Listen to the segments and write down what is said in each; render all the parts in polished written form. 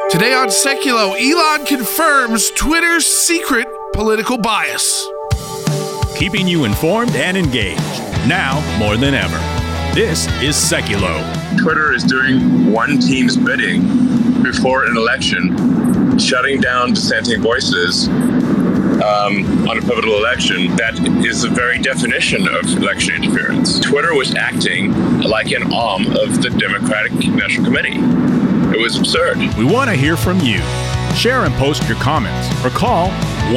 Today on Seculo, Elon confirms Twitter's secret political bias. Keeping you informed and engaged, now more than ever. This is Seculo. Twitter is doing one team's bidding before an election, shutting down dissenting voices on a pivotal election. That is the very definition of election interference. Twitter was acting like an arm of the Democratic National Committee. It was absurd. We want to hear from you. Share and post your comments or call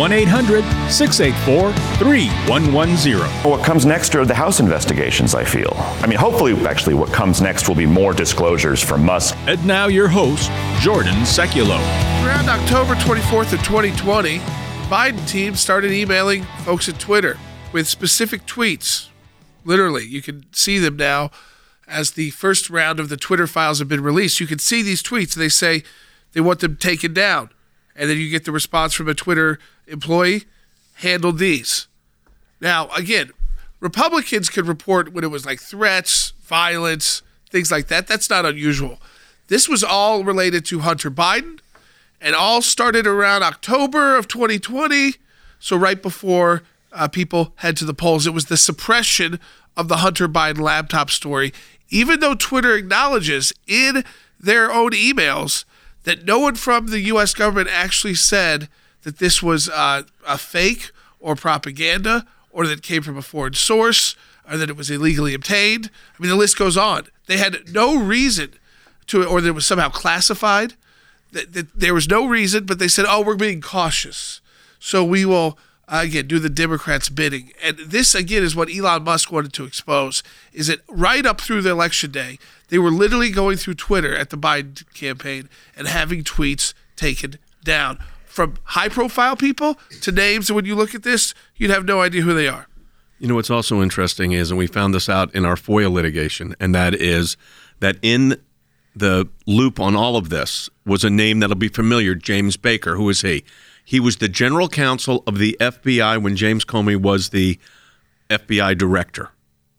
1-800-684-3110. What comes next are the House investigations, I feel. I mean, hopefully, actually, what comes next will be more disclosures from Musk. And now your host, Jordan Seculo. Around October 24th of 2020, Biden team started emailing folks at Twitter with specific tweets. Literally, you can see them now as the first round of the Twitter files have been released. You can see these tweets. They say they want them taken down. And then you get the response from a Twitter employee, handled these. Now, again, Republicans could report when it was like threats, violence, things like that. That's not unusual. This was all related to Hunter Biden and all started around October of 2020. So right before people head to the polls, it was the suppression of the Hunter Biden laptop story, even though Twitter acknowledges in their own emails that no one from the U.S. government actually said that this was a fake or propaganda or that it came from a foreign source or that it was illegally obtained. I mean, the list goes on. They had no reason to, or that it was somehow classified. That there was no reason, but they said, oh, we're being cautious. So we will, again, do the Democrats' bidding. And this, again, is what Elon Musk wanted to expose, is that right up through the election day, they were literally going through Twitter at the Biden campaign and having tweets taken down from high-profile people to names that when you look at this, you'd have no idea who they are. You know, what's also interesting is, and we found this out in our FOIA litigation, and that is that in the loop on all of this was a name that'll be familiar, James Baker. Who is he? He was the general counsel of the FBI when James Comey was the FBI director.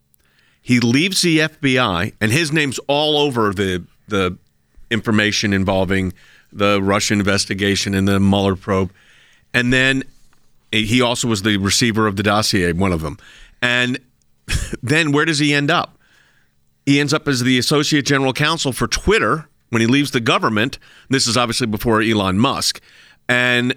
He leaves the FBI, and his name's all over the information involving the Russian investigation and the Mueller probe. And then he also was the receiver of the dossier, one of them. And then where does he end up? He ends up as the associate general counsel for Twitter when he leaves the government. This is obviously before Elon Musk. And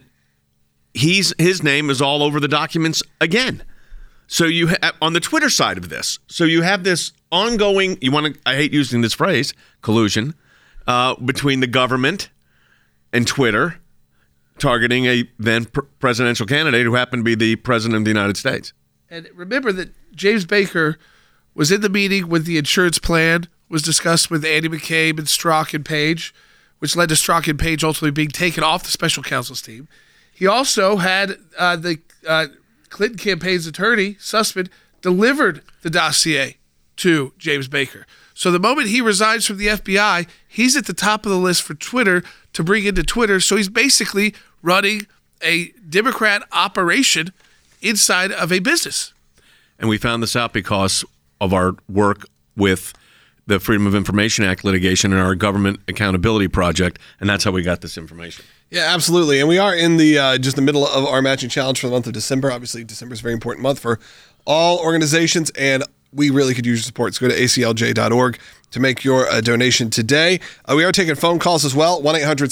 his name is all over the documents again. So you on the Twitter side of this, so you have this ongoing, I hate using this phrase, collusion between the government and Twitter, targeting a then presidential candidate who happened to be the president of the United States. And remember that James Baker was in the meeting when the insurance plan was discussed with Andy McCabe and Strzok and Page, which led to Strzok and Page ultimately being taken off the special counsel's team. He also had the Clinton campaign's attorney, Sussman, delivered the dossier to James Baker. So the moment he resigns from the FBI, he's at the top of the list for Twitter to bring into Twitter. So he's basically running a Democrat operation inside of a business. And we found this out because of our work with the Freedom of Information Act litigation and our government accountability project, and that's how we got this information. Yeah, absolutely. And we are in the just the middle of our matching challenge for the month of December. Obviously, December is a very important month for all organizations, and we really could use your support. So go to aclj.org to make your donation today. We are taking phone calls as well,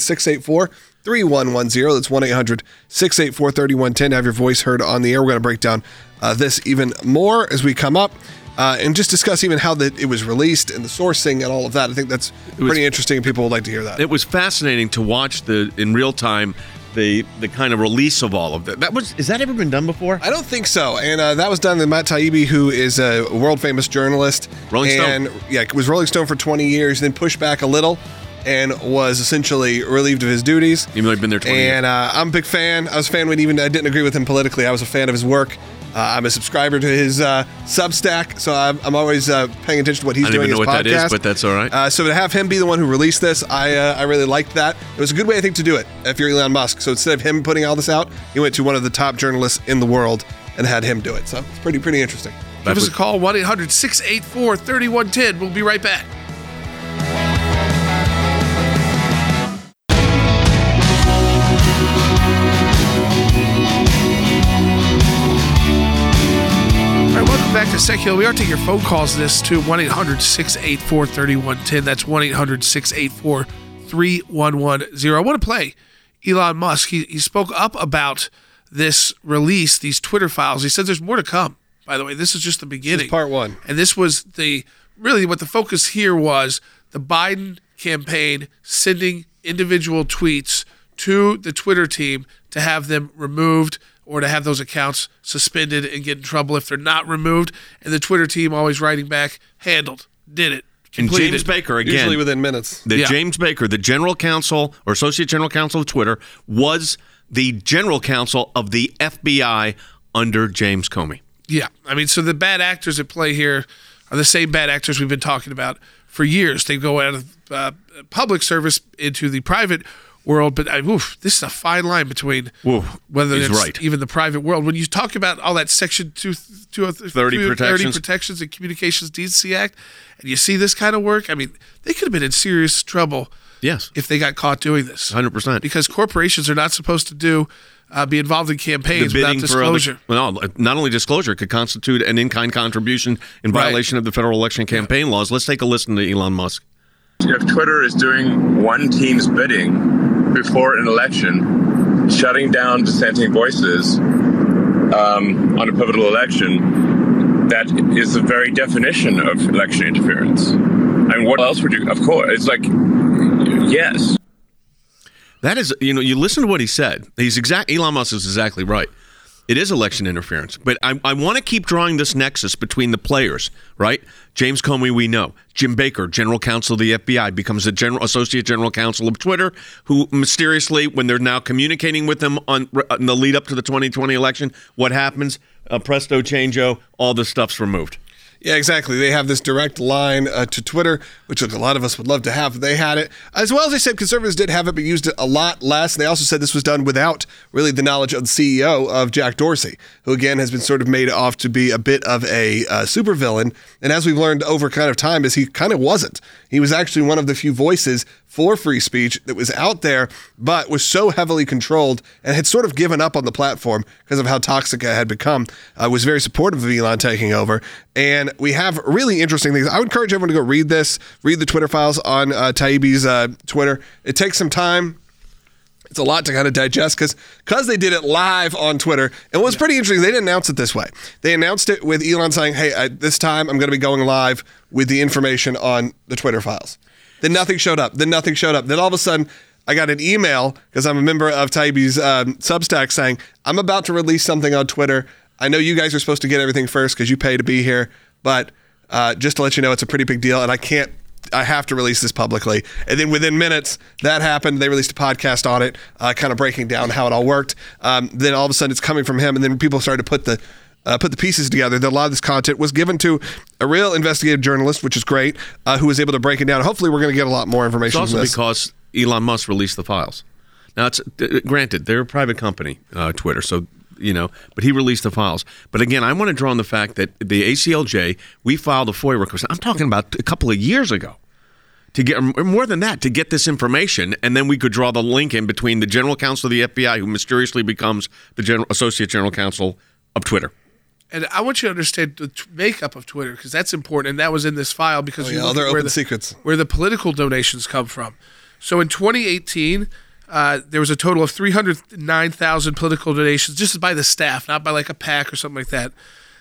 1-800-684-3110. That's 1-800-684-3110 to have your voice heard on the air. We're going to break down this even more as we come up. And just discuss even how it was released and the sourcing and all of that. I think that's pretty interesting, and people would like to hear that. It was fascinating to watch in real time the kind of release of all of that. Is that ever been done before? I don't think so. And that was done by Matt Taibbi, who is a world famous journalist. Rolling Stone. Yeah, was Rolling Stone for 20 years, then pushed back a little and was essentially relieved of his duties. Even though he'd been there 20 years. And I'm a big fan. I was a fan when I didn't agree with him politically. I was a fan of his work. I'm a subscriber to his Substack, so I'm always paying attention to what he's doing. I don't even know what that is, but that's all right. So to have him be the one who released this, I really liked that. It was a good way, I think, to do it if you're Elon Musk. So instead of him putting all this out, he went to one of the top journalists in the world and had him do it. So it's pretty interesting. Give us a call, 1-800-684-3110. We'll be right back. Secular, we are taking your phone calls this to 1-800-684-3110. That's 1-800-684-3110. I want to play Elon Musk. He spoke up about this release, these Twitter files. He said there's more to come. By the way, this is just the beginning. This is part one. And this was really what the focus here was, the Biden campaign sending individual tweets to the Twitter team to have them removed or to have those accounts suspended and get in trouble if they're not removed. And the Twitter team always writing back, handled, did it, completed. And James Baker, again. Usually within minutes. James Baker, the general counsel or associate general counsel of Twitter, was the general counsel of the FBI under James Comey. Yeah. I mean, so the bad actors at play here are the same bad actors we've been talking about for years. They go out of public service into the private world, but this is a fine line between whether it's even the private world. When you talk about all that Section 230 protections and Communications Decency Act, and you see this kind of work, I mean, they could have been in serious trouble if they got caught doing this. 100%. Because corporations are not supposed to be involved in campaigns without disclosure. Not only disclosure, it could constitute an in-kind contribution in violation of the federal election campaign laws. Let's take a listen to Elon Musk. If Twitter is doing one team's bidding before an election, shutting down dissenting voices on a pivotal election, that is the very definition of election interference. I mean, what else would you? Of course, it's like, yes. That is, you listen to what he said. Elon Musk is exactly right. It is election interference. But I want to keep drawing this nexus between the players, right? James Comey, we know. Jim Baker, general counsel of the FBI, becomes the associate general counsel of Twitter, who mysteriously, when they're now communicating with them on the lead up to the 2020 election, what happens? Presto changeo, all this stuff's removed. Yeah, exactly. They have this direct line to Twitter, which a lot of us would love to have. They had it. As well as they said, conservatives did have it, but used it a lot less. They also said this was done without really the knowledge of the CEO of Jack Dorsey, who again has been sort of made off to be a bit of a supervillain. And as we've learned over kind of time, is he kind of wasn't. He was actually one of the few voices for free speech that was out there, but was so heavily controlled and had sort of given up on the platform because of how toxic it had become, was very supportive of Elon taking over. And we have really interesting things. I would encourage everyone to go read this, read the Twitter files on Taibbi's Twitter. It takes some time. It's a lot to kind of digest because they did it live on Twitter. And what's pretty interesting, they didn't announce it this way. They announced it with Elon saying, hey, this time I'm going to be going live with the information on the Twitter files. Then nothing showed up. Then all of a sudden, I got an email, because I'm a member of Taibbi's Substack, saying, I'm about to release something on Twitter. I know you guys are supposed to get everything first because you pay to be here, but just to let you know, it's a pretty big deal, and I have to release this publicly. And then within minutes, that happened. They released a podcast on it, kind of breaking down how it all worked. Then all of a sudden, it's coming from him, and then people started to put the pieces together. That a lot of this content was given to a real investigative journalist, which is great, who was able to break it down. Hopefully, we're going to get a lot more information. It's also because Elon Musk released the files. Now, it's granted, they're a private company, Twitter, so but he released the files. But again, I want to draw on the fact that the ACLJ, we filed a FOIA request. I'm talking about a couple of years ago. To get more than that, to get this information, and then we could draw the link in between the general counsel of the FBI, who mysteriously becomes the associate general counsel of Twitter. And I want you to understand the makeup of Twitter, because that's important, and that was in this file because they're open secrets. Where the political donations come from. So in 2018, there was a total of 309,000 political donations, just by the staff, not by like a PAC or something like that.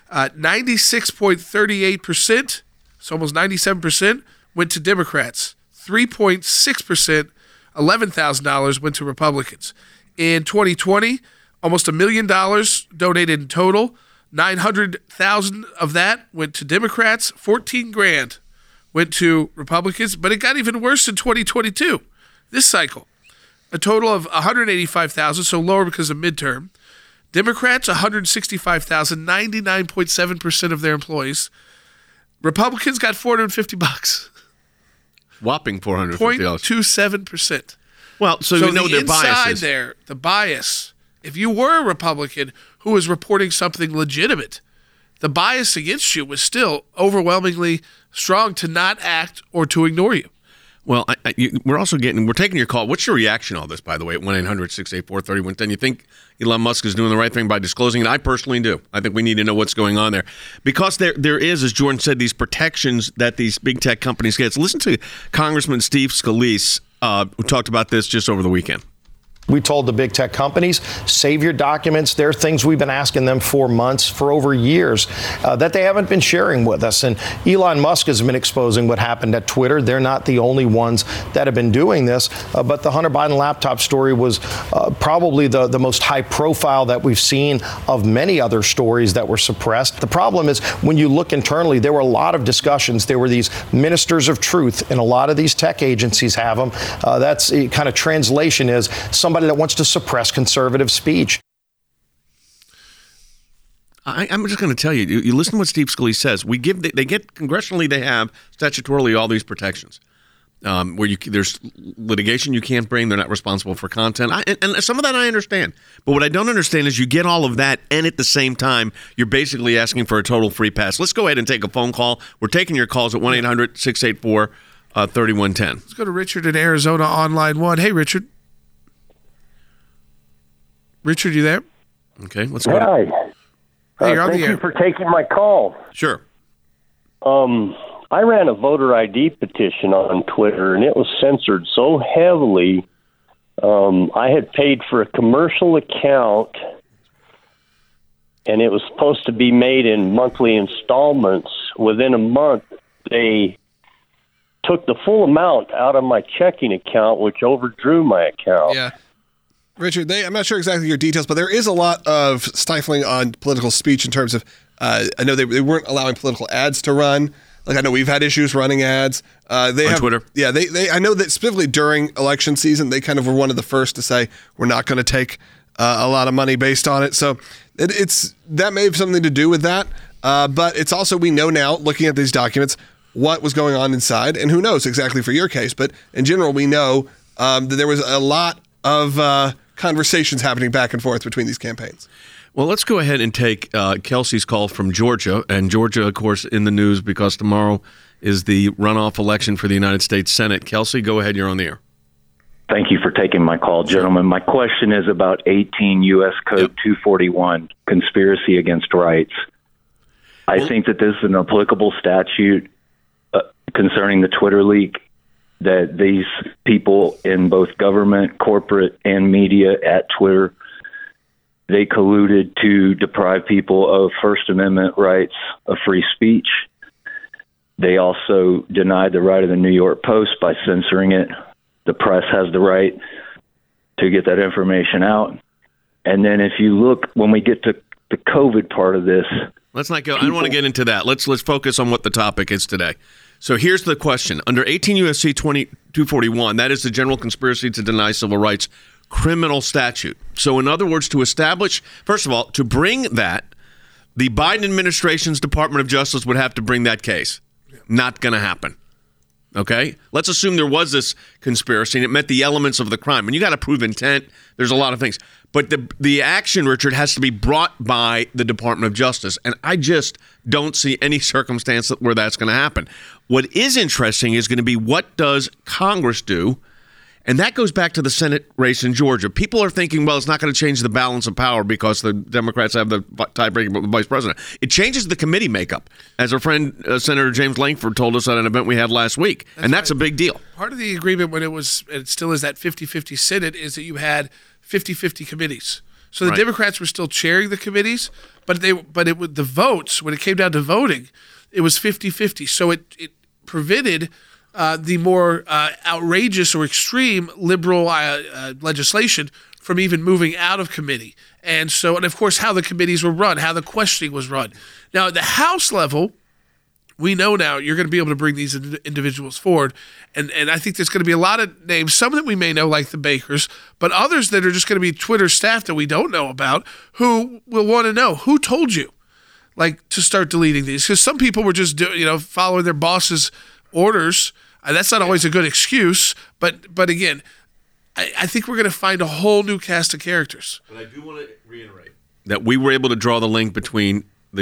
96.38%, so almost 97%, went to Democrats. 3.6%, $11,000 went to Republicans. In 2020, almost $1 million donated in total. 900,000 of that went to Democrats. 14 grand went to Republicans. But it got even worse in 2022, this cycle. A total of 185,000, so lower because of midterm. Democrats, 165,000, 99.7% of their employees. Republicans got $450. Whopping $450. 0.27%. Well, so you know their biases. Inside there, the bias, if you were a Republican who was reporting something legitimate, the bias against you was still overwhelmingly strong to not act or to ignore you. Well, we're taking your call. What's your reaction to all this, by the way, at 1-800-684-3110? You think Elon Musk is doing the right thing by disclosing it? I personally do. I think we need to know what's going on there. Because there is, as Jordan said, these protections that these big tech companies get. So listen to Congressman Steve Scalise, who talked about this just over the weekend. We told the big tech companies, save your documents. There are things we've been asking them for months, for over years, that they haven't been sharing with us. And Elon Musk has been exposing what happened at Twitter. They're not the only ones that have been doing this. But the Hunter Biden laptop story was probably the most high profile that we've seen of many other stories that were suppressed. The problem is when you look internally, there were a lot of discussions. There were these ministers of truth, and a lot of these tech agencies have them. That's kind of translation is somebody that wants to suppress conservative speech. I'm just going to tell you, you listen to what Steve Scalise says. They get congressionally, they have statutorily all these protections. Where there's litigation you can't bring, they're not responsible for content. And some of that I understand. But what I don't understand is you get all of that, and at the same time, you're basically asking for a total free pass. Let's go ahead and take a phone call. We're taking your calls at 1-800-684-3110. Let's go to Richard in Arizona on line 1. Hey, Richard. Richard, you there? Okay, let's go. Hi. Hey, you're on the air. Thank you for taking my call. Sure. I ran a voter ID petition on Twitter, and it was censored so heavily. I had paid for a commercial account, and it was supposed to be made in monthly installments. Within a month, they took the full amount out of my checking account, which overdrew my account. Yeah. Richard, I'm not sure exactly your details, but there is a lot of stifling on political speech in terms of, I know they weren't allowing political ads to run. Like, I know we've had issues running ads. On Twitter? Yeah, I know that specifically during election season, they kind of were one of the first to say, we're not going to take a lot of money based on it. So that may have something to do with that. But it's also, we know now, looking at these documents, what was going on inside. And who knows exactly for your case. But in general, we know that there was a lot of conversations happening back and forth between these campaigns. Well, let's go ahead and take Kelsey's call from Georgia. And Georgia, of course, in the news because tomorrow is the runoff election for the United States Senate. Kelsey, go ahead. You're on the air. Thank you for taking my call, gentlemen. My question is about 18 U.S. Code 241, conspiracy against rights. I think that this is an applicable statute concerning the Twitter leak, that these people in both government, corporate, and media at Twitter, they colluded to deprive people of First Amendment rights of free speech. They also denied the right of the New York Post by censoring it. The press has the right to get that information out. And then if you look, when we get to the COVID part of this... Let's not go. I don't want to get into that. Let's focus on what the topic is today. So here's the question. Under 18 U.S.C. 241, that is the general conspiracy to deny civil rights criminal statute. So in other words, to establish, first of all, to bring that, the Biden administration's Department of Justice would have to bring that case. Not going to happen. Okay? Let's assume there was this conspiracy and it met the elements of the crime. And you got to prove intent. There's a lot of things. But the action, Richard, has to be brought by the Department of Justice. And I just don't see any circumstance where that's going to happen. What is interesting is going to be what does Congress do? And that goes back to the Senate race in Georgia. People are thinking, well, it's not going to change the balance of power because the Democrats have the tiebreaker with the vice president. It changes the committee makeup, as our friend Senator James Lankford told us at an event we had last week. That's a big deal. Part of the agreement when it still is that 50-50 Senate is that you had 50-50 committees. So the Democrats were still chairing the committees, but the votes, when it came down to voting, it was 50-50. So it prevented the more outrageous or extreme liberal legislation from even moving out of committee. And of course, how the committees were run, how the questioning was run. Now, at the House level, we know now you're going to be able to bring these individuals forward. And I think there's going to be a lot of names, some that we may know, like the Bakers, but others that are just going to be Twitter staff that we don't know about, who will want to know, who told you, to start deleting these? Because some people were just following their boss's orders. That's not always a good excuse, but again, I think we're going to find a whole new cast of characters. But I do want to reiterate that we were able to draw the link between the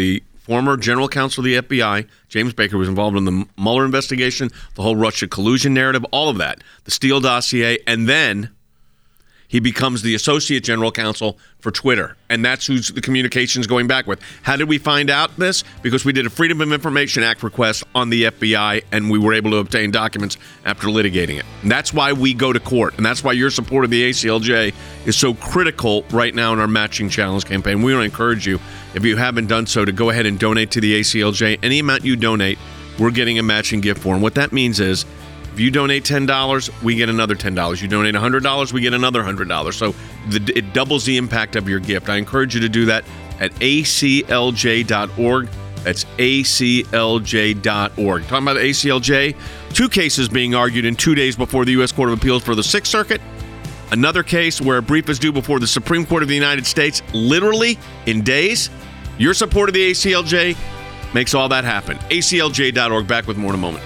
former general counsel of the FBI, James Baker, was involved in the Mueller investigation, the whole Russia collusion narrative, all of that, the Steele dossier, and then he becomes the associate general counsel for Twitter, and that's who's the communications going back with. How did we find out this? Because we did a Freedom of Information Act request on the FBI, and we were able to obtain documents after litigating it. And that's why we go to court, and that's why your support of the ACLJ is so critical right now in our Matching Challenge campaign. We want to encourage you, if you haven't done so, to go ahead and donate to the ACLJ. Any amount you donate, we're getting a matching gift for. And what that means is, if you donate $10, we get another $10. You donate $100, we get another $100. So it doubles the impact of your gift. I encourage you to do that at aclj.org. That's aclj.org. Talking about ACLJ, 2 cases being argued in 2 days before the U.S. Court of Appeals for the Sixth Circuit. Another case where a brief is due before the Supreme Court of the United States, literally in days. Your support of the ACLJ makes all that happen. aclj.org. Back with more in a moment.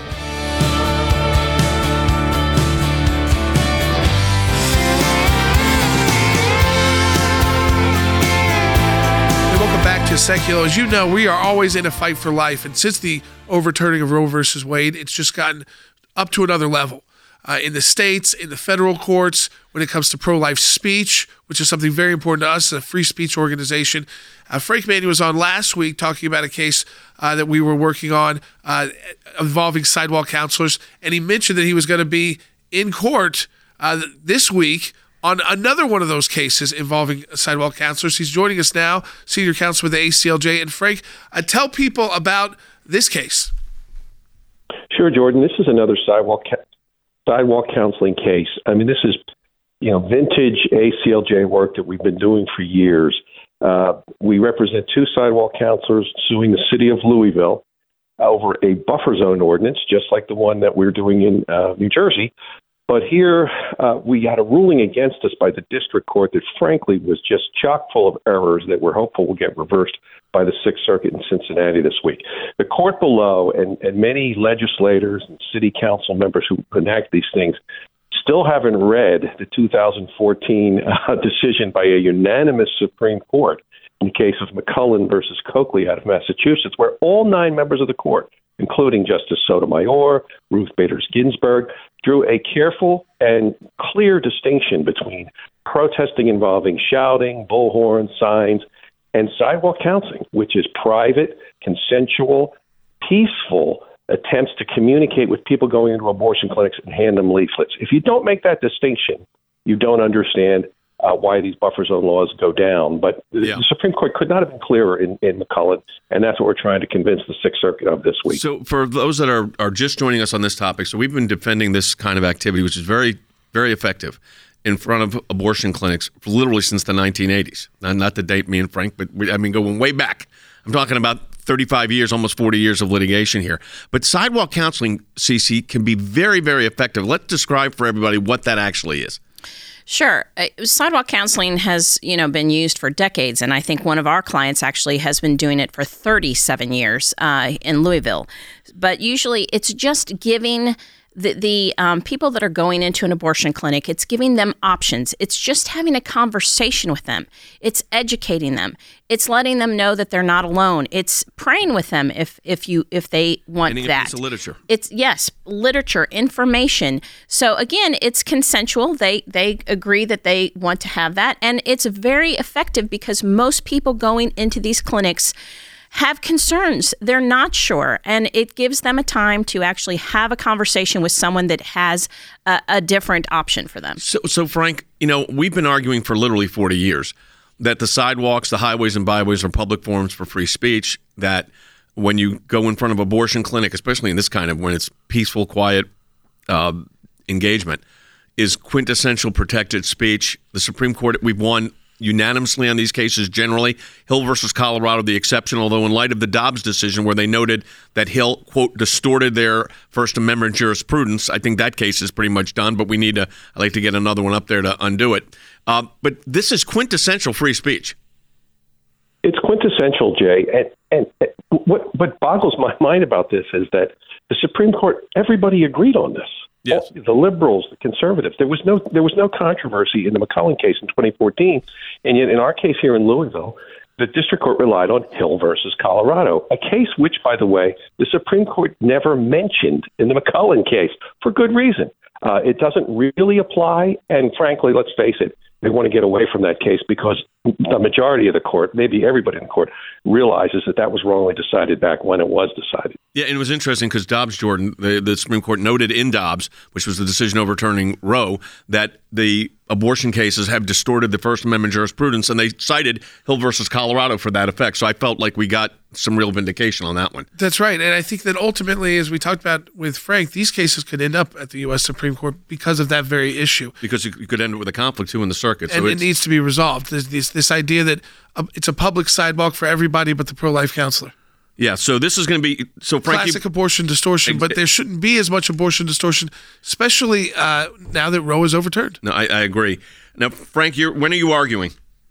Back to Secular. As you know, we are always in a fight for life, and since the overturning of Roe versus Wade, it's just gotten up to another level. In the states, in the federal courts, when it comes to pro-life speech, which is something very important to us, a free speech organization. Frank Manning was on last week talking about a case that we were working on involving sidewalk counselors, and he mentioned that he was going to be in court this week on another one of those cases involving sidewalk counselors. He's joining us now, senior counsel with the ACLJ. And Frank, tell people about this case. Sure, Jordan. This is another sidewalk counseling case. I mean, this is, vintage ACLJ work that we've been doing for years. We represent 2 sidewalk counselors suing the city of Louisville over a buffer zone ordinance, just like the one that we're doing in New Jersey. But here we got a ruling against us by the district court that, frankly, was just chock full of errors that we're hopeful will get reversed by the Sixth Circuit in Cincinnati this week. The court below and many legislators and city council members who enact these things still haven't read the 2014 decision by a unanimous Supreme Court in the case of McCullen versus Coakley out of Massachusetts, where all 9 members of the court, including Justice Sotomayor, Ruth Bader Ginsburg, drew a careful and clear distinction between protesting involving shouting, bullhorn, signs, and sidewalk counseling, which is private, consensual, peaceful attempts to communicate with people going into abortion clinics and hand them leaflets. If you don't make that distinction, you don't understand why these buffer zone laws go down. But the Supreme Court could not have been clearer in McCullen, and that's what we're trying to convince the Sixth Circuit of this week. So for those that are just joining us on this topic, so we've been defending this kind of activity, which is very, very effective, in front of abortion clinics literally since the 1980s. Not to date me and Frank, but going way back. I'm talking about 35 years, almost 40 years of litigation here. But sidewalk counseling, CC, can be very, very effective. Let's describe for everybody what that actually is. Sure. Sidewalk counseling has, been used for decades, and I think one of our clients actually has been doing it for 37 years in Louisville. But usually it's just giving the people that are going into an abortion clinic, it's giving them options. It's just having a conversation with them. It's educating them. It's letting them know that they're not alone. It's praying with them if they want Getting that. A piece of literature. It's literature, information. So again, it's consensual. They agree that they want to have that, and it's very effective because most people going into these clinics have concerns. They're not sure. And it gives them a time to actually have a conversation with someone that has a different option for them. So Frank, we've been arguing for literally 40 years that the sidewalks, the highways and byways are public forums for free speech, that when you go in front of abortion clinic, especially in this kind of, when it's peaceful, quiet engagement, is quintessential protected speech. The Supreme Court, we've won unanimously on these cases generally. Hill versus Colorado, the exception, although in light of the Dobbs decision where they noted that Hill, quote, distorted their First Amendment jurisprudence, I think that case is pretty much done, but I'd like to get another one up there to undo it. But this is quintessential free speech. It's quintessential, Jay. And what boggles my mind about this is that the Supreme Court, everybody agreed on this. Yes. The liberals, the conservatives. There was no controversy in the McCullen case in 2014, and yet in our case here in Louisville, the district court relied on Hill versus Colorado, a case which, by the way, the Supreme Court never mentioned in the McCullen case for good reason. It doesn't really apply, and frankly, let's face it, they want to get away from that case because the majority of the court, maybe everybody in the court, realizes that was wrongly decided back when it was decided. Yeah, and it was interesting because Dobbs, Jordan, the Supreme Court noted in Dobbs, which was the decision overturning Roe, that the abortion cases have distorted the First Amendment jurisprudence, and they cited Hill versus Colorado for that effect. So I felt like we got some real vindication on that one. That's right. And I think that ultimately, as we talked about with Frank, these cases could end up at the U.S. Supreme Court because of that very issue. Because you could end up with a conflict, too, in the circuit. And it needs to be resolved. There's this idea that it's a public sidewalk for everybody but the pro-life counselor. Yeah, so this is going to be Frank, classic abortion distortion, but there shouldn't be as much abortion distortion, especially now that Roe is overturned. No, I agree. Now, Frank, when are you arguing?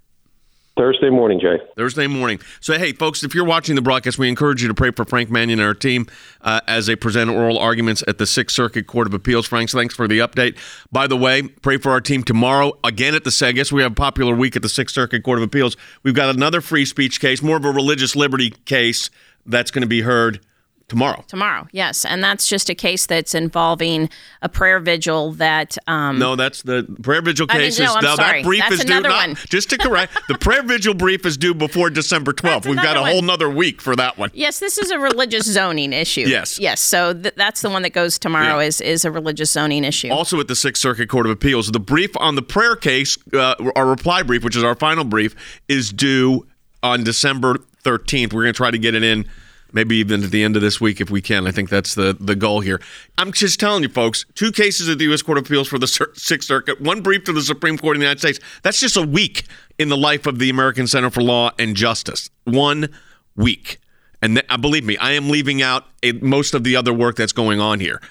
Thursday morning, Jay. Thursday morning. So, hey, folks, if you're watching the broadcast, we encourage you to pray for Frank Manion and our team as they present oral arguments at the Sixth Circuit Court of Appeals. Frank, thanks for the update. By the way, pray for our team tomorrow. Again at the I guess we have a popular week at the Sixth Circuit Court of Appeals. We've got another free speech case, more of a religious liberty case that's going to be heard tomorrow. Tomorrow, yes. And that's just a case that's involving a prayer vigil that... No, that's the prayer vigil case. I'm sorry. That brief that's is due. Another one. Just to correct, the prayer vigil brief is due before December 12th. We've got a whole nother week for that one. Yes, this is a religious zoning issue. Yes. Yes, so that's the one that goes tomorrow is a religious zoning issue. Also at the Sixth Circuit Court of Appeals, the brief on the prayer case, our reply brief, which is our final brief, is due on December 13th. We're going to try to get it in maybe even at the end of this week if we can. I think that's the goal here. I'm just telling you, folks, 2 cases at the U.S. Court of Appeals for the Sixth Circuit, 1 brief to the Supreme Court in the United States. That's just a week in the life of the American Center for Law and Justice. 1 week. And believe me, I am leaving out most of the other work that's going on here.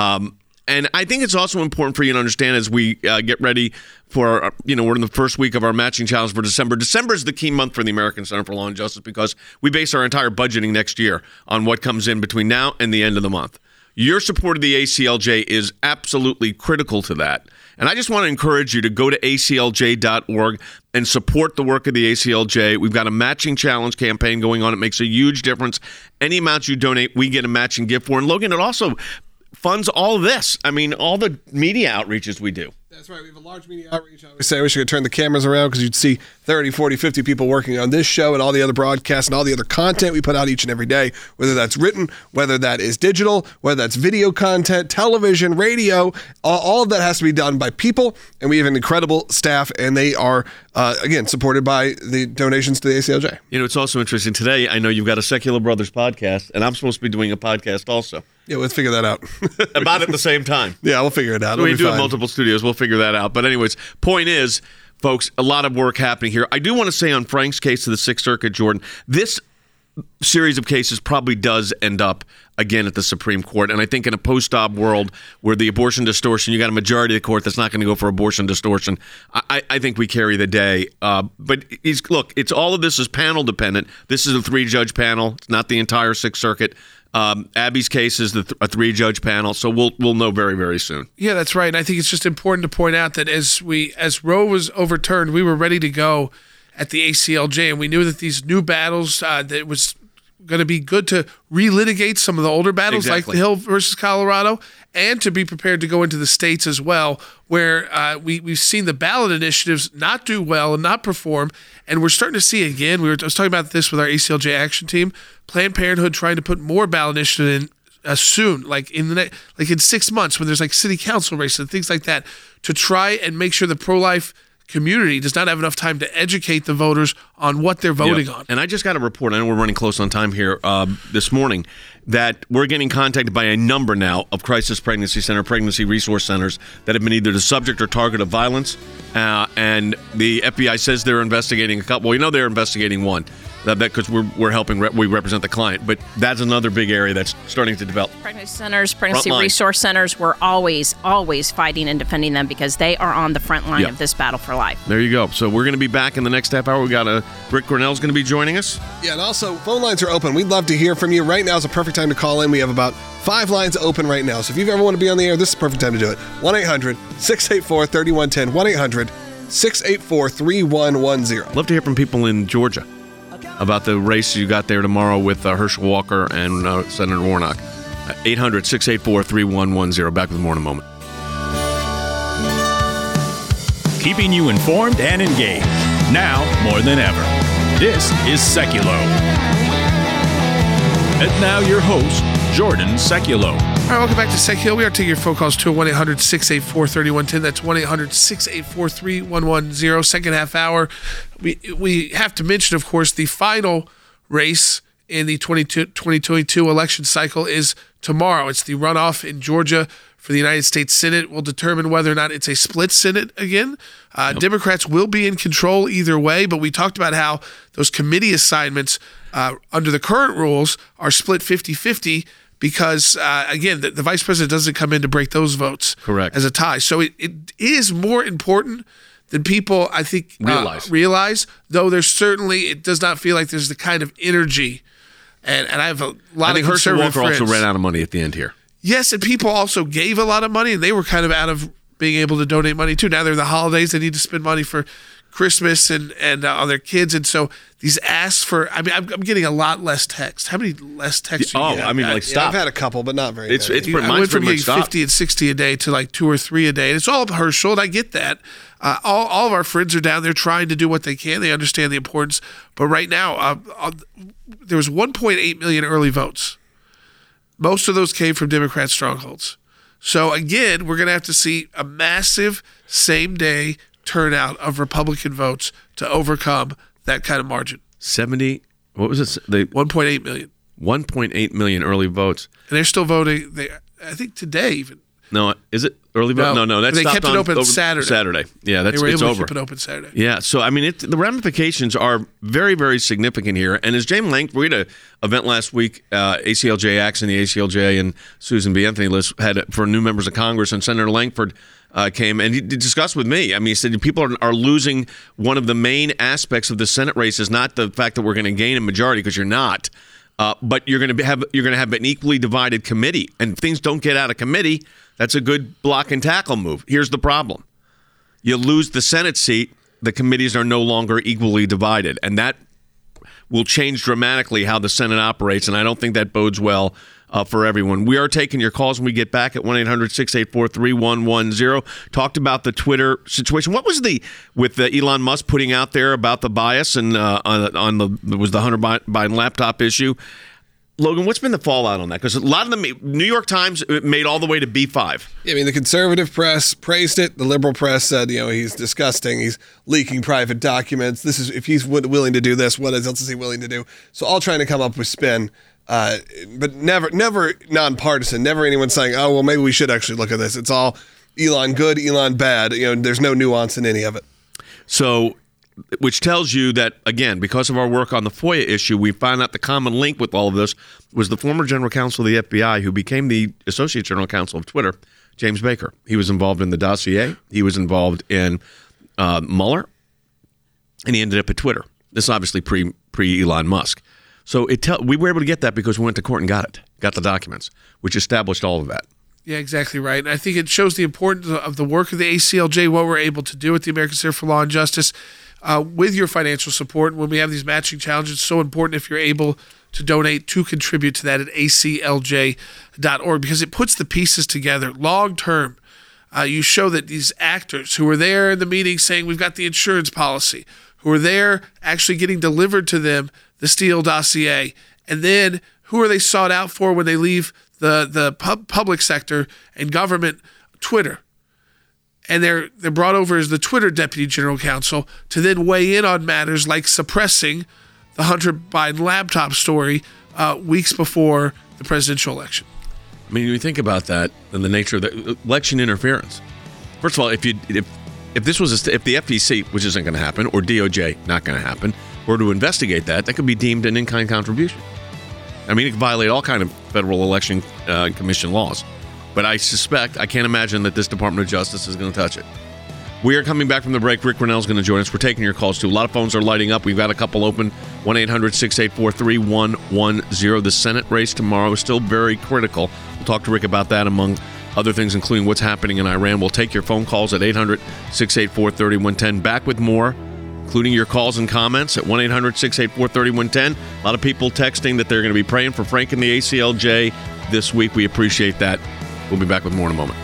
And I think it's also important for you to understand as we get ready for, we're in the first week of our matching challenge for December. December is the key month for the American Center for Law and Justice because we base our entire budgeting next year on what comes in between now and the end of the month. Your support of the ACLJ is absolutely critical to that. And I just want to encourage you to go to aclj.org and support the work of the ACLJ. We've got a matching challenge campaign going on. It makes a huge difference. Any amount you donate, we get a matching gift for. And Logan, it also funds all of this. I mean, all the media outreaches we do. That's right. We have a large media outreach. I always say I wish I could turn the cameras around because you'd see 30, 40, 50 people working on this show and all the other broadcasts and all the other content we put out each and every day, whether that's written, whether that is digital, whether that's video content, television, radio. All of that has to be done by people, and we have an incredible staff, and they are, again, supported by the donations to the ACLJ. It's also interesting. Today, I know you've got a Secular Brothers podcast, and I'm supposed to be doing a podcast also. Yeah, let's figure that out. About at the same time. Yeah, we'll figure it out. We do have multiple studios. We'll figure that out. But anyways, point is, folks, a lot of work happening here. I do want to say on Frank's case to the Sixth Circuit, Jordan, this series of cases probably does end up again at the Supreme Court. And I think in a post-op world where the abortion distortion, you got a majority of the court that's not going to go for abortion distortion, I think we carry the day. But it's all of this is panel dependent. This is a 3-judge panel. It's not the entire Sixth Circuit. Abby's case is a 3-judge panel, so we'll know very, very soon. Yeah, that's right. And I think it's just important to point out that as Roe was overturned, we were ready to go at the ACLJ, and we knew that these new battles that it was going to be good to relitigate some of the older battles, like the Hill versus Colorado, and to be prepared to go into the states as well, where we've seen the ballot initiatives not do well and not perform, and we're starting to see again. I was talking about this with our ACLJ action team. Planned Parenthood trying to put more ballot initiatives in soon, like in 6 months, when there's like city council races and things like that, to try and make sure the pro-life community does not have enough time to educate the voters on what they're voting on. And I just got a report, I know we're running close on time here this morning, that we're getting contacted by a number now of crisis pregnancy center, pregnancy resource centers that have been either the subject or target of violence. And the FBI says they're investigating a couple. Well, they're investigating one. Because we're helping, we represent the client. But that's another big area that's starting to develop. Pregnancy centers, pregnancy resource centers, we're always fighting and defending them because they are on the front line of this battle for life. There you go. So we're going to be back in the next half hour. We got Rick Grinnell's going to be joining us. Yeah, and also phone lines are open. We'd love to hear from you. Right now is a perfect time to call in. We have about 5 lines open right now. So if you ever want to be on the air, this is the perfect time to do it. 1-800-684-3110. 1-800-684-3110. Love to hear from people in Georgia. about the race you got there tomorrow with Herschel Walker and Senator Warnock. 800-684-3110. Back with more in a moment. Keeping you informed and engaged. Now more than ever. This is Seculo. And now your host, Jordan Seculo. All right, welcome back to Seculo. We are taking your phone calls to 1-800-684-3110. That's 1-800-684-3110. Second half hour. We have to mention, of course, the final race in the 2022 election cycle is tomorrow. It's the runoff in Georgia for the United States Senate. Will determine whether or not it's a split Senate again. Democrats will be in control either way, but we talked about how those committee assignments under the current rules are split 50-50 because, again, the vice president doesn't come in to break those votes. Correct. As a tie. So it is more important than people, I think, realize, though there's certainly, it does not feel like there's the kind of energy. And I have a lot of Herschel conservative Walker friends. also ran out of money at the end here. Yes, and people also gave a lot of money, and they were kind of out of being able to donate money too. Now they're the holidays; they need to spend money for Christmas and on their kids, and so these asks for. I mean, I'm getting a lot less text. How many less texts? Do you get? I mean, like stop. I've had a couple, but not very. It's many. I went from getting 50 and 60 a day to like 2 or 3 a day. And it's all up Herschel, and I get that. All of our friends are down there trying to do what they can. They understand the importance, but right now, there was 1.8 million early votes. Most of those came from Democrat strongholds. So again, we're going to have to see a massive same-day turnout of Republican votes to overcome that kind of margin. 70, what was it? 1.8 million. 1.8 million early votes. And they're still voting, I think today even. No, is it early vote? No, that's they kept it open Saturday. Saturday. Yeah, they were it's able over. to keep it open Saturday. Yeah, so I mean, the ramifications are very, very significant here. And as James Langford, we had an event last week, ACLJ Acts and the ACLJ and Susan B. Anthony list had for new members of Congress, and Senator Langford came and he discussed with me. I mean, he said people are losing one of the main aspects of the Senate race is not the fact that we're going to gain a majority, because you're not. But you're going to have an equally divided committee, and if things don't get out of committee, that's a good block and tackle move. Here's the problem: you lose the Senate seat, the committees are no longer equally divided, and that will change dramatically how the Senate operates. And I don't think that bodes well for everyone. We are taking your calls when we get back at 1-800-684-3110. Talked about the Twitter situation. What was with Elon Musk putting out there about the bias and on the Hunter Biden laptop issue? Logan, what's been the fallout on that? Because a lot of them, New York Times made all the way to B5. Yeah, I mean, the conservative press praised it. The liberal press said, he's disgusting. He's leaking private documents. If he's willing to do this, what else is he willing to do? So all trying to come up with spin. But never nonpartisan. Never anyone saying, "Oh, well, maybe we should actually look at this." It's all Elon good, Elon bad. There's no nuance in any of it. So, which tells you that, again, because of our work on the FOIA issue, we found out the common link with all of this was the former general counsel of the FBI, who became the associate general counsel of Twitter, James Baker. He was involved in the dossier. He was involved in Mueller, and he ended up at Twitter. This is obviously pre Elon Musk. So we were able to get that because we went to court and got the documents, which established all of that. Yeah, exactly right. And I think it shows the importance of the work of the ACLJ, what we're able to do with the American Center for Law and Justice with your financial support. When we have these matching challenges, it's so important if you're able to donate to contribute to that at aclj.org, because it puts the pieces together long term. You show that these actors who were there in the meeting saying we've got the insurance policy, who are there actually getting delivered to them the Steele dossier, and then who are they sought out for when they leave the public sector and government? Twitter. And they're brought over as the Twitter deputy general counsel to then weigh in on matters like suppressing the Hunter Biden laptop story weeks before the presidential election. I mean, when you think about that and the nature of the election interference. First of all, if the FTC, which isn't going to happen, or DOJ, not going to happen, were to investigate that could be deemed an in-kind contribution. I mean, it could violate all kind of federal election commission laws. But I can't imagine that this Department of Justice is going to touch it. We are coming back from the break. Rick Rennell is going to join us. We're taking your calls, too. A lot of phones are lighting up. We've got a couple open. 1-800-684-3110. The Senate race tomorrow is still very critical. We'll talk to Rick about that, among other things, including what's happening in Iran. We'll take your phone calls at 800-684-3110. Back with more including your calls and comments at 1-800-684-3110. A lot of people texting that they're going to be praying for Frank and the ACLJ this week. We appreciate that. We'll be back with more in a moment.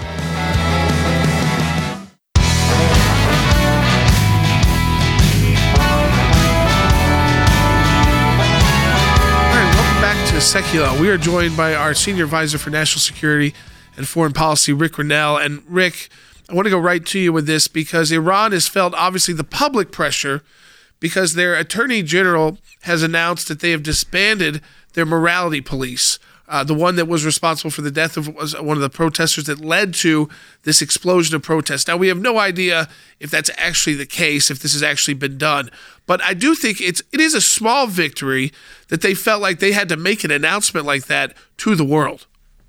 Secular. We are joined by our Senior Advisor for National Security and Foreign Policy, Rick Grenell. And Rick, I want to go right to you with this because Iran has felt, obviously, the public pressure because their Attorney General has announced that they have disbanded their morality police. The one that was responsible for the death of one of the protesters that led to this explosion of protest. Now, we have no idea if that's actually the case, if this has actually been done. But I do think it is a small victory that they felt like they had to make an announcement like that to the world.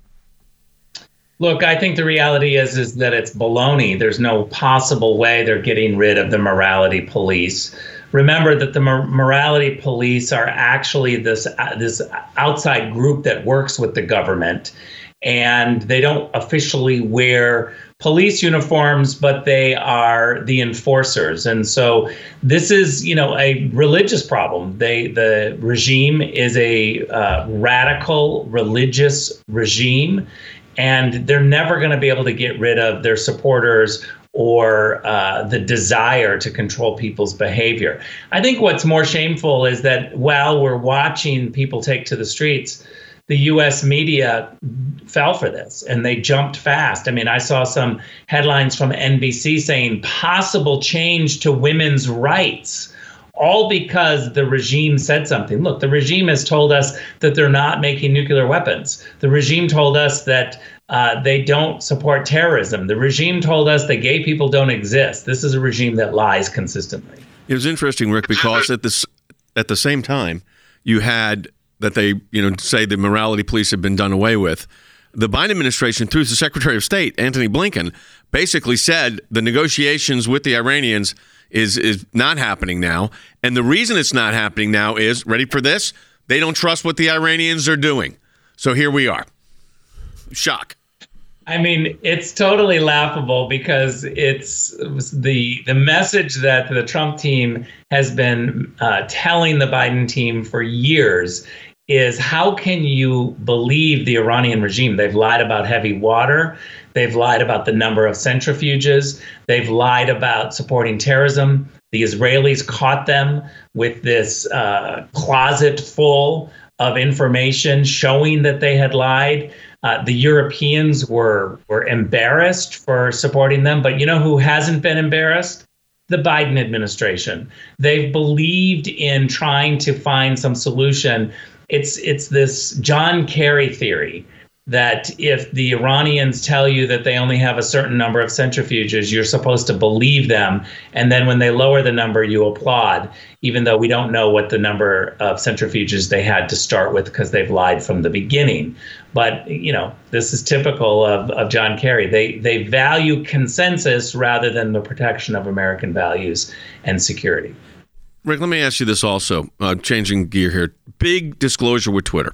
Look, I think the reality is that it's baloney. There's no possible way they're getting rid of the morality police. Remember that the morality police are actually this outside group that works with the government, and they don't officially wear police uniforms, but they are the enforcers. And so this is, a religious problem. The regime is a radical religious regime, and they're never going to be able to get rid of their supporters or the desire to control people's behavior. I think what's more shameful is that while we're watching people take to the streets, the U.S. media fell for this and they jumped fast. I mean, I saw some headlines from NBC saying possible change to women's rights, all because the regime said something. Look, the regime has told us that they're not making nuclear weapons. The regime told us that they don't support terrorism. The regime told us that gay people don't exist. This is a regime that lies consistently. It was interesting, Rick, because at the same time, you had that they say the morality police have been done away with. The Biden administration, through the Secretary of State, Antony Blinken, basically said the negotiations with the Iranians is not happening now. And the reason it's not happening now is, ready for this? They don't trust what the Iranians are doing. So here we are. Shock. I mean, it's totally laughable because it's the message that the Trump team has been telling the Biden team for years is, how can you believe the Iranian regime? They've lied about heavy water. They've lied about the number of centrifuges. They've lied about supporting terrorism. The Israelis caught them with this closet full of information showing that they had lied. The Europeans were embarrassed for supporting them. But you know who hasn't been embarrassed? The Biden administration. They've believed in trying to find some solution. It's this John Kerry theory that if the Iranians tell you that they only have a certain number of centrifuges, you're supposed to believe them. And then when they lower the number, you applaud, even though we don't know what the number of centrifuges they had to start with because they've lied from the beginning. But, this is typical of John Kerry. They value consensus rather than the protection of American values and security. Rick, let me ask you this also, changing gear here. Big disclosure with Twitter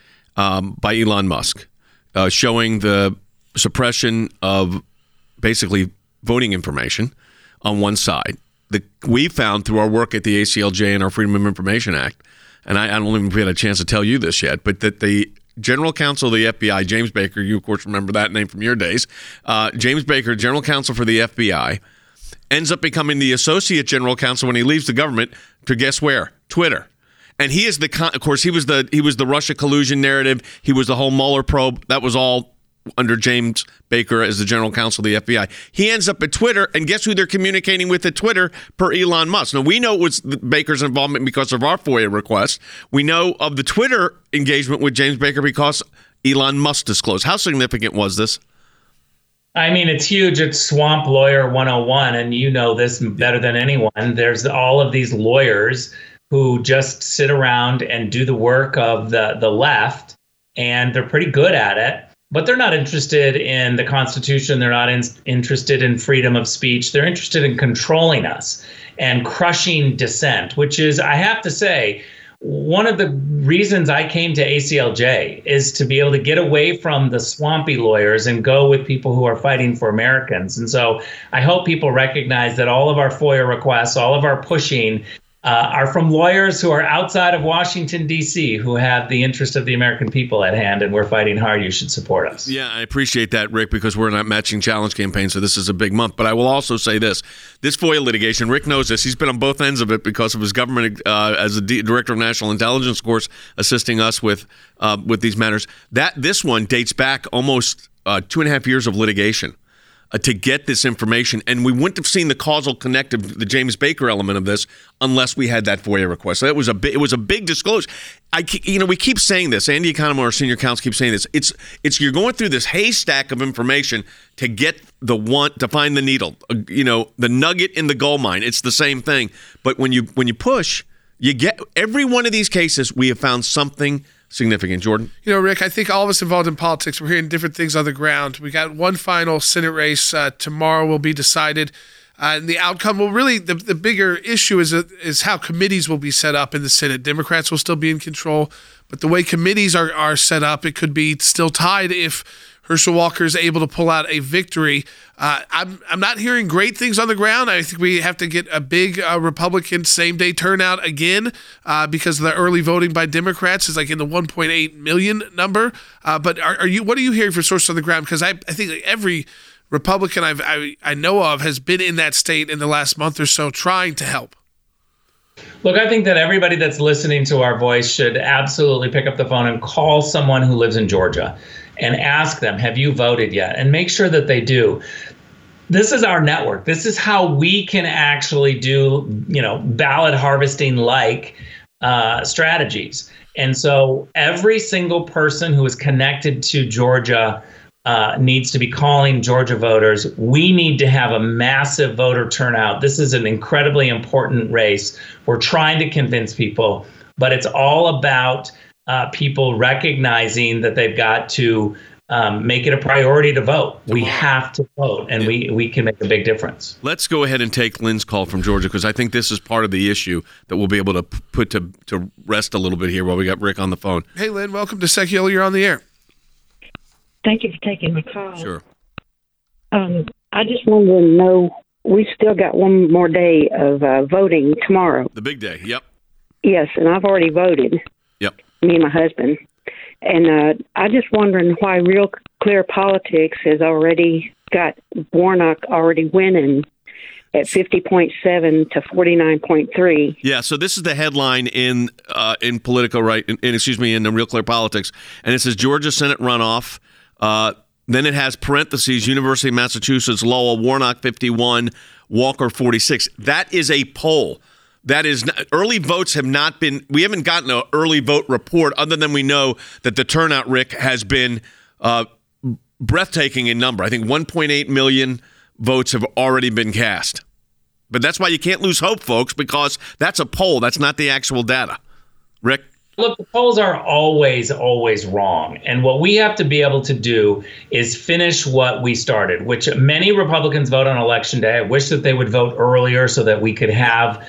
by Elon Musk. Showing the suppression of basically voting information on one side. We found through our work at the ACLJ and our Freedom of Information Act, and I don't even had a chance to tell you this yet, but that the General Counsel of the FBI, James Baker, you of course remember that name from your days, James Baker, General Counsel for the FBI, ends up becoming the Associate General Counsel when he leaves the government to guess where? Twitter. And he is of course, he was the Russia collusion narrative. He was the whole Mueller probe. That was all under James Baker as the general counsel of the FBI. He ends up at Twitter, and guess who they're communicating with at Twitter per Elon Musk? Now, we know it was Baker's involvement because of our FOIA request. We know of the Twitter engagement with James Baker because Elon Musk disclosed. How significant was this? I mean, it's huge. It's Swamp Lawyer 101, and you know this better than anyone. There's all of these lawyers who just sit around and do the work of the left, and they're pretty good at it, but they're not interested in the Constitution. They're not interested in freedom of speech. They're interested in controlling us and crushing dissent, which is, I have to say, one of the reasons I came to ACLJ is to be able to get away from the swampy lawyers and go with people who are fighting for Americans. And so I hope people recognize that all of our FOIA requests, all of our pushing are from lawyers who are outside of Washington, D.C., who have the interest of the American people at hand, and we're fighting hard. You should support us. Yeah, I appreciate that, Rick, because we're in a matching challenge campaign, so this is a big month. But I will also say this FOIA litigation, Rick knows this. He's been on both ends of it because of his government as a director of national intelligence, of course, assisting us with these matters. This one dates back almost 2.5 years of litigation. To get this information, and we wouldn't have seen the causal connective, the James Baker element of this, unless we had that FOIA request. So it was a big disclosure. We keep saying this. Andy Economou, our senior counsel, keeps saying this. It's you're going through this haystack of information to get to find the needle. The nugget in the gold mine. It's the same thing. But when you push, you get every one of these cases. We have found something significant. Jordan? Rick, I think all of us involved in politics, we're hearing different things on the ground. We got one final Senate race tomorrow will be decided. And the outcome will really, the bigger issue is how committees will be set up in the Senate. Democrats will still be in control, but the way committees are set up, it could be still tied if Herschel Walker is able to pull out a victory. I'm not hearing great things on the ground. I think we have to get a big Republican same-day turnout again because of the early voting by Democrats is like in the 1.8 million number. But what are you hearing from sources on the ground? Because I think like every Republican I know of has been in that state in the last month or so trying to help. Look, I think that everybody that's listening to our voice should absolutely pick up the phone and call someone who lives in Georgia and ask them, have you voted yet? And make sure that they do. This is our network. This is how we can actually do, ballot harvesting like strategies. And so every single person who is connected to Georgia needs to be calling Georgia voters. We need to have a massive voter turnout. This is an incredibly important race. We're trying to convince people, but it's all about people recognizing that they've got to make it a priority to vote. We have to vote, and we can make a big difference. Let's go ahead and take Lynn's call from Georgia, because I think this is part of the issue that we'll be able to put to rest a little bit here while we got Rick on the phone. Hey, Lynn, welcome to Secular. You're on the air. Thank you for taking my call. Sure. I just wanted to know, we still got one more day of voting tomorrow. The big day, yep. Yes, and I've already voted. Yep. Me and my husband. And I'm just wondering why Real Clear Politics has already got Warnock already winning at 50.7 to 49.3. Yeah, so this is the headline in Politico, right? In the Real Clear Politics, and it says Georgia Senate runoff. Then it has parentheses: University of Massachusetts, Lowell, Warnock 51, Walker 46. That is a poll. That is early votes have not been. We haven't gotten an early vote report, other than we know that the turnout, Rick, has been breathtaking in number. I think 1.8 million votes have already been cast. But that's why you can't lose hope, folks, because that's a poll. That's not the actual data. Rick? Look, the polls are always wrong. And what we have to be able to do is finish what we started, which many Republicans vote on Election Day. I wish that they would vote earlier so that we could have,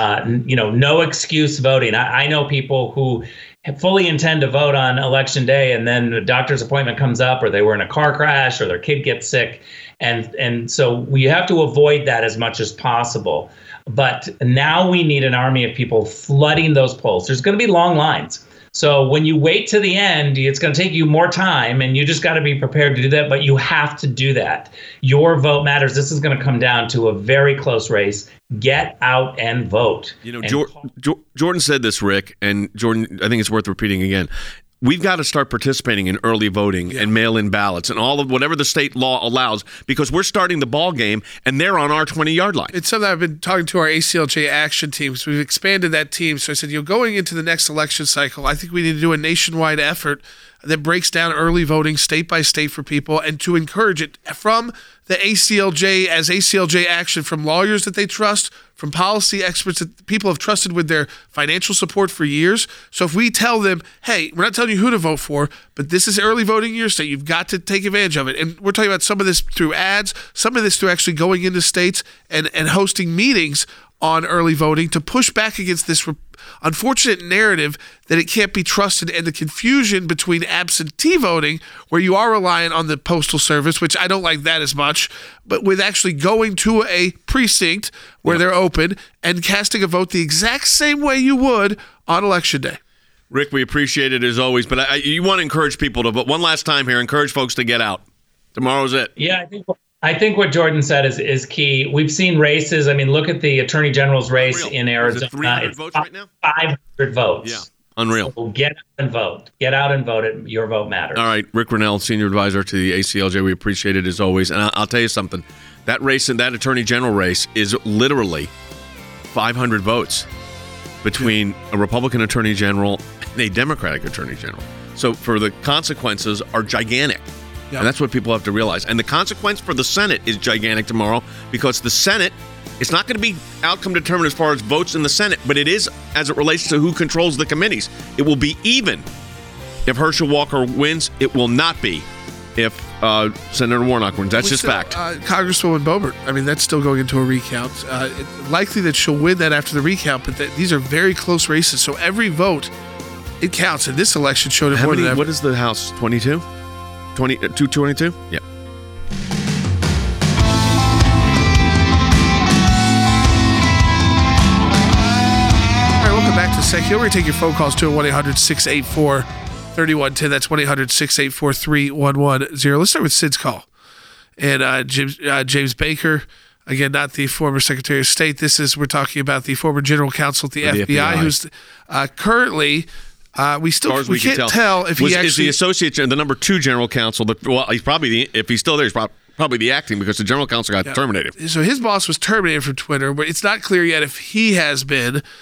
no excuse voting. I know people who fully intend to vote on Election Day, and then the doctor's appointment comes up, or they were in a car crash, or their kid gets sick. And so we have to avoid that as much as possible. But now we need an army of people flooding those polls. There's going to be long lines. So when you wait to the end, it's going to take you more time, and you just got to be prepared to do that. But you have to do that. Your vote matters. This is going to come down to a very close race. Get out and vote. Jordan said this, Rick, and Jordan, I think it's worth repeating again. We've got to start participating in early voting and mail-in ballots and all of whatever the state law allows, because we're starting the ball game and they're on our 20-yard line. It's something I've been talking to our ACLJ action teams. We've expanded that team. So I said, going into the next election cycle, I think we need to do a nationwide effort that breaks down early voting state by state for people, and to encourage it from the ACLJ as ACLJ action, from lawyers that they trust, from policy experts that people have trusted with their financial support for years. So if we tell them, hey, we're not telling you who to vote for, but this is early voting in your state, you've got to take advantage of it. And we're talking about some of this through ads, some of this through actually going into states and hosting meetings on early voting to push back against this unfortunate narrative that it can't be trusted, and the confusion between absentee voting, where you are reliant on the postal service, which I don't like that as much, but with actually going to a precinct where they're open and casting a vote the exact same way you would on Election Day. Rick, we appreciate it as always, but you want to encourage people to vote. One last time here, encourage folks to get out. Tomorrow's it. Yeah, I think what Jordan said is key. We've seen races. I mean, look at the Attorney General's race in Arizona. 300 votes right now? 500 votes. Yeah, unreal. So get out and vote. Get out and vote. Your vote matters. All right, Rick Rennell, Senior Advisor to the ACLJ. We appreciate it as always. And I'll tell you something. That race and that Attorney General race is literally 500 votes between a Republican Attorney General and a Democratic Attorney General. So for the consequences are gigantic. Yep. And that's what people have to realize. And the consequence for the Senate is gigantic tomorrow, because the Senate, it's not going to be outcome determined as far as votes in the Senate, but it is as it relates to who controls the committees. It will be even if Herschel Walker wins. It will not be if Senator Warnock wins. That's just fact. Congresswoman Boebert, I mean, that's still going into a recount. Likely that she'll win that after the recount, but these are very close races. So every vote, it counts. And this election showed it more than ever. What is the House? 22? 222? Yeah. All right, welcome back to Secular. We're going to take your phone calls to 1-800-684-3110. That's 1-800-684-3110. Let's start with Sid's call. And James Baker, again, not the former Secretary of State. We're talking about the former General Counsel at the FBI, who's currently... we can't tell if he actually is the associate, the number 2 general counsel. He's probably if he's still there, he's probably the acting, because the general counsel got terminated. So his boss was terminated from Twitter, but it's not clear yet if he has been in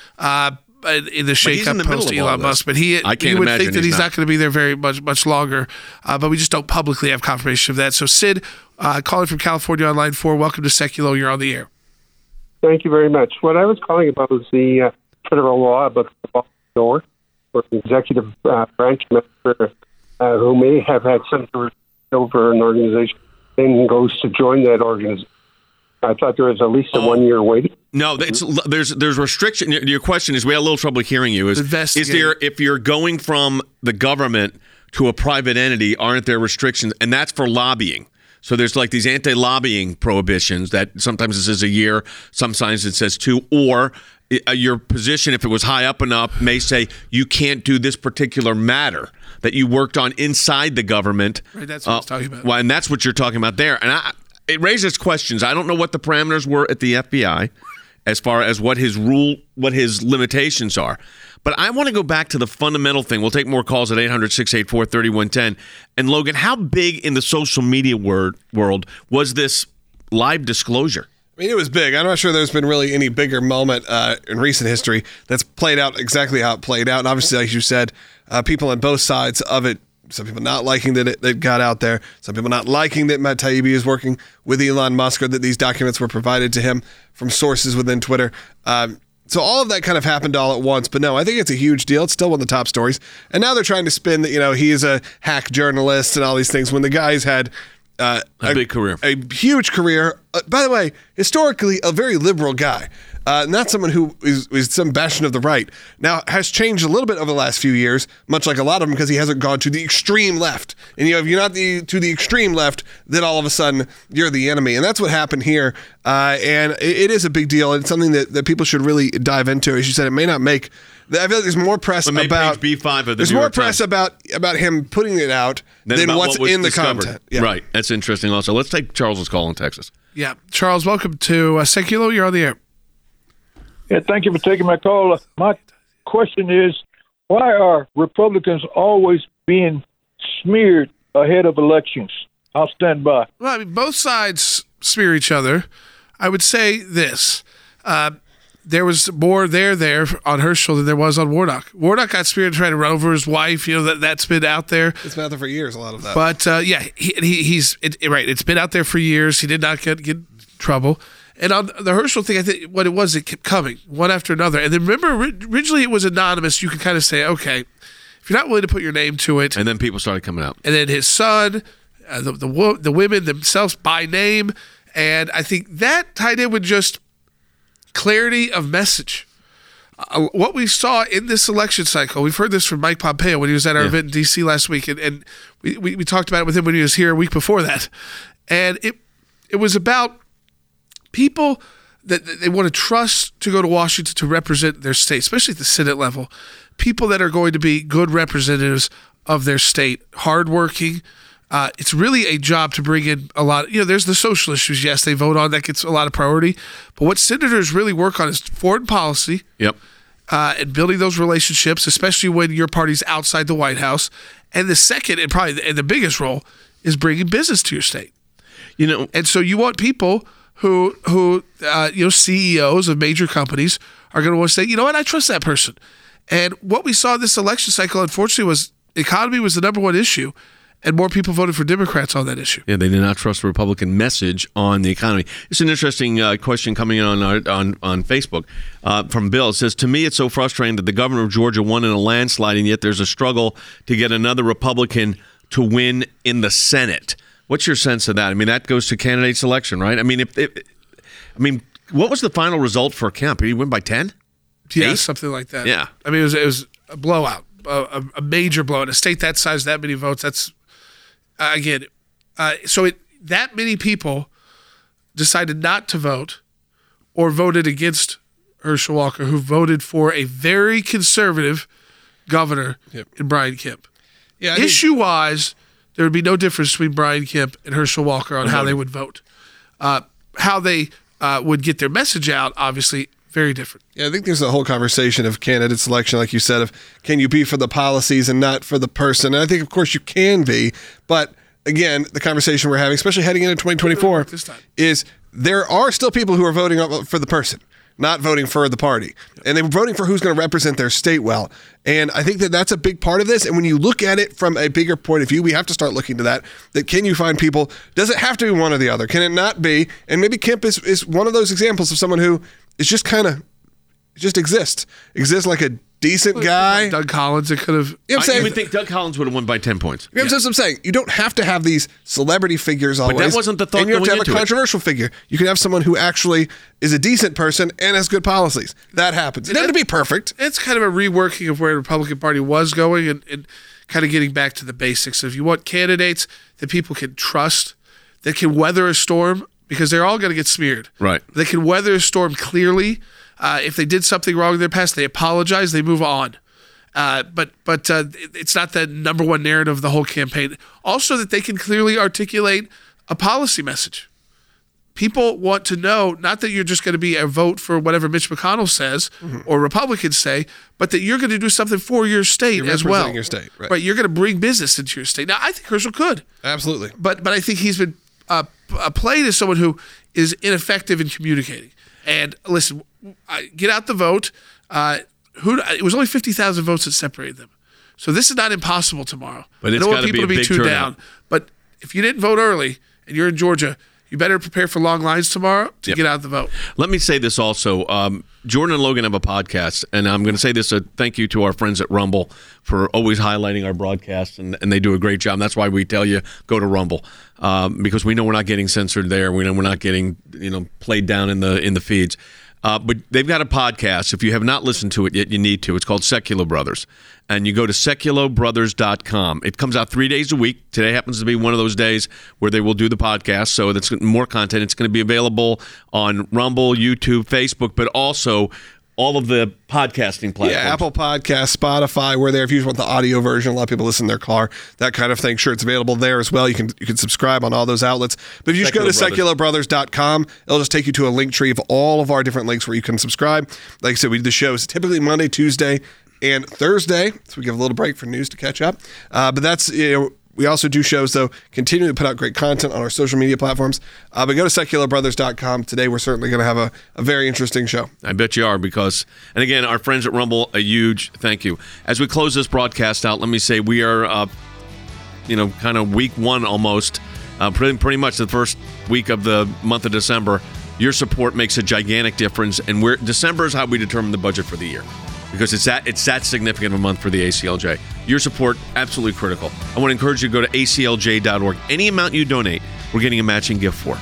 the shakeup post Elon Musk. But you would think that he's not going to be there very much longer. But we just don't publicly have confirmation of that. So Sid, calling from California on line 4. Welcome to Seculo. You're on the air. Thank you very much. What I was calling about was the federal law about the door. For an executive branch member who may have had some over an organization, then goes to join that organization. I thought there was at least a 1 year waiting. No, there's restriction. Your question is, we had a little trouble hearing you. Is there, if you're going from the government to a private entity, aren't there restrictions? And that's for lobbying. So there's like these anti-lobbying prohibitions that sometimes it says a year, sometimes it says 2, or your position, if it was high up enough, may say you can't do this particular matter that you worked on inside the government. Right, that's what I was talking about. Well, and that's what you're talking about there. And it raises questions. I don't know what the parameters were at the FBI as far as what his limitations are. But I want to go back to the fundamental thing. We'll take more calls at 800-684-3110. And Logan, how big in the social media world was this live disclosure? I mean, it was big. I'm not sure there's been really any bigger moment in recent history that's played out exactly how it played out. And obviously, like you said, people on both sides of it, some people not liking that it got out there, some people not liking that Matt Taibbi is working with Elon Musk, or that these documents were provided to him from sources within Twitter. So all of that kind of happened all at once. But no, I think it's a huge deal. It's still one of the top stories. And now they're trying to spin that, he's a hack journalist and all these things, when the guy's had a big career, a huge career. By the way, historically, a very liberal guy, not someone who is some bastion of the right. Now, has changed a little bit over the last few years, much like a lot of them, because he hasn't gone to the extreme left. And if you're not to the extreme left, then all of a sudden you're the enemy. And that's what happened here. And it is a big deal. And it's something that people should really dive into. As you said, it may not make. I feel like there's more press about page B5 of the there's New more York press Times. about him putting it out than what's in the content. Yeah. Right. That's interesting. Also, let's take Charles's call in Texas. Yeah, Charles, welcome to Seculo. You're on the air. Yeah, thank you for taking my call. My question is, why are Republicans always being smeared ahead of elections? I'll stand by. Well, I mean, both sides smear each other. I would say this. There was more there on Herschel than there was on Warnock. Warnock got smeared trying to run over his wife. That's been out there. It's been out there for years, a lot of that. But, he's right. It's been out there for years. He did not get in trouble. And on the Herschel thing, I think what it was, it kept coming one after another. And then remember, originally it was anonymous. You could kind of say, okay, if you're not willing to put your name to it. And then people started coming out. And then his son, the women themselves by name. And I think that tied in with just clarity of message. What we saw in this election cycle, we've heard this from Mike Pompeo when he was at our event in D.C. last week, and we talked about it with him when he was here a week before that. And it was about people that they want to trust to go to Washington to represent their state, especially at the Senate level. People that are going to be good representatives of their state, hardworking. It's really a job to bring in a lot. There's the social issues. Yes, they vote on. That gets a lot of priority. But what senators really work on is foreign policy. Yep. And building those relationships, especially when your party's outside the White House. And the second, and probably the biggest role, is bringing business to your state. And so you want people who CEOs of major companies are going to want to say, you know what, I trust that person. And what we saw this election cycle, unfortunately, was economy was the number one issue. And more people voted for Democrats on that issue. Yeah, they did not trust the Republican message on the economy. It's an interesting question coming in on Facebook from Bill. It says, to me, it's so frustrating that the governor of Georgia won in a landslide, and yet there's a struggle to get another Republican to win in the Senate. What's your sense of that? I mean, that goes to candidate selection, right? I mean, what was the final result for Kemp? Did he win by 10? Yeah, 8? something like that. Yeah. I mean, it was a blowout, a major blowout. A state that size, that many votes, that's... that many people decided not to vote or voted against Herschel Walker, who voted for a very conservative governor in Brian Kemp. Yeah, issue-wise, there would be no difference between Brian Kemp and Herschel Walker on how they would vote. How they would get their message out, obviously, very different. Yeah, I think there's a whole conversation of candidate selection, like you said, of can you be for the policies and not for the person? And I think, of course, you can be. But again, the conversation we're having, especially heading into 2024, is there are still people who are voting for the person, not voting for the party. And they're voting for who's going to represent their state well. And I think that that's a big part of this. And when you look at it from a bigger point of view, we have to start looking to that can you find people, does it have to be one or the other? Can it not be? And maybe Kemp is one of those examples of someone who is just kind of, exists like a decent guy. Doug Collins, it could have. I would think Doug Collins would have won by 10 points. That's what I'm saying. You don't have to have these celebrity figures always. But that wasn't the thought. And you have to have a controversial figure. You can have someone who actually is a decent person and has good policies. That happens. It doesn't have to be perfect. It's kind of a reworking of where the Republican Party was going and kind of getting back to the basics. If you want candidates that people can trust, that can weather a storm, because they're all going to get smeared. Right. They can weather a storm clearly. If they did something wrong in their past, they apologize, they move on. But it's not the number one narrative of the whole campaign. Also, that they can clearly articulate a policy message. People want to know, not that you're just going to be a vote for whatever Mitch McConnell says or Republicans say, but that you're going to do something for your state as well. Your state, right. You're going to bring business into your state. Now, I think Herschel could. Absolutely. But I think he's been played as someone who is ineffective in communicating. And listen, get out the vote. It was only 50,000 votes that separated them. So this is not impossible tomorrow. But it's got to be a big turnout. Down. But if you didn't vote early and you're in Georgia, you better prepare for long lines tomorrow to get out the vote. Let me say this also. Jordan and Logan have a podcast, and I'm going to say this, thank you to our friends at Rumble for always highlighting our broadcasts, and they do a great job. That's why we tell you, go to Rumble, because we know we're not getting censored there. We know we're not getting played down in the feeds. But they've got a podcast. If you have not listened to it yet, you need to. It's called Secular Brothers. And you go to seculobrothers.com. It comes out 3 days a week. Today happens to be one of those days where they will do the podcast. So that's more content. It's going to be available on Rumble, YouTube, Facebook, but also all of the podcasting platforms. Yeah, Apple Podcasts, Spotify, we're there. If you just want the audio version, a lot of people listen in their car, that kind of thing. Sure, it's available there as well. You can subscribe on all those outlets. But if you just go to secularbrothers.com, it'll just take you to a link tree of all of our different links where you can subscribe. Like I said, we do the shows typically Monday, Tuesday, and Thursday, so we give a little break for news to catch up. But that's, we also do shows, though, continuing to put out great content on our social media platforms. But go to secularbrothers.com. Today, we're certainly going to have a very interesting show. I bet you are, because, and again, our friends at Rumble, a huge thank you. As we close this broadcast out, let me say we are, kind of week one almost, pretty much the first week of the month of December. Your support makes a gigantic difference, and December is how we determine the budget for the year, because it's that significant of a month for the ACLJ. Your support, absolutely critical. I want to encourage you to go to aclj.org. Any amount you donate, we're getting a matching gift for.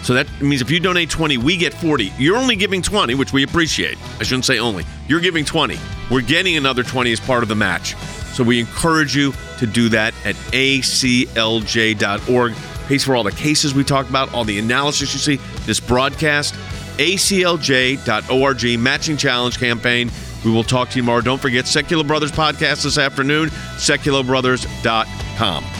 So that means if you donate 20, we get 40. You're only giving 20, which we appreciate. I shouldn't say only. You're giving 20. We're getting another 20 as part of the match. So we encourage you to do that at aclj.org. Pays for all the cases we talked about, all the analysis you see, this broadcast. aclj.org, Matching Challenge Campaign. We will talk to you tomorrow. Don't forget Secular Brothers podcast this afternoon, secularbrothers.com.